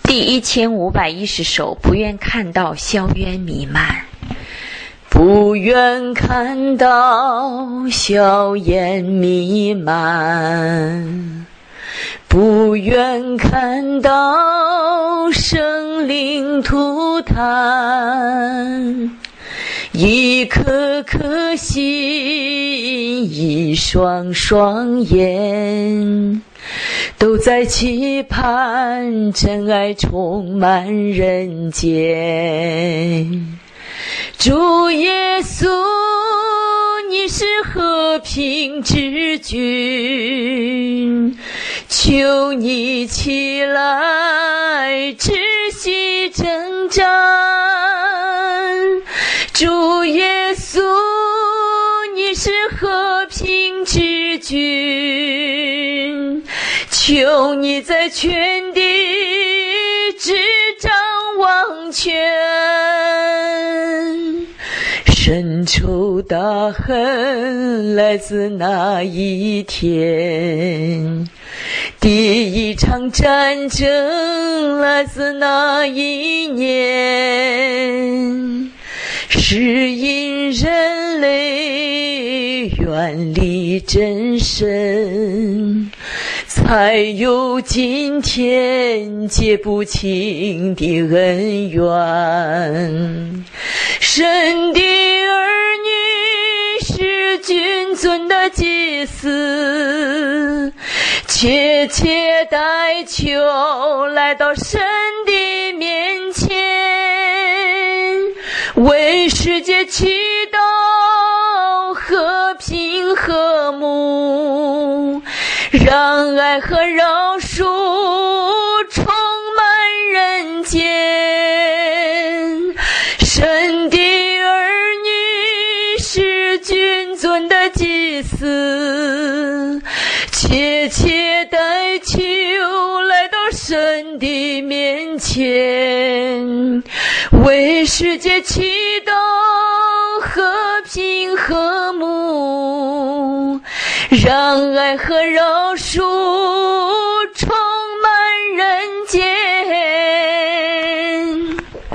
第1510首，不愿看到硝烟弥漫。 不愿看到硝烟弥漫，不愿看到生灵涂炭，一颗颗心，一双双眼，都在期盼真爱充满人间。主耶稣，你是和平之君，求你起来止息征战。主耶稣，你是和平之君，求你在全地执掌王权。深仇大恨来自哪一天？第一场战争来自哪一年？是因人类远离真神，才有今天结不清的恩怨。神的儿女是君尊的祭司，切切代求来到神的面前，为世界祈祷和平和睦，让爱和饶恕充满人间。神的儿女是君尊的祭司，切切代求来到神的面前，为世界祈祷和平和睦，让爱和饶恕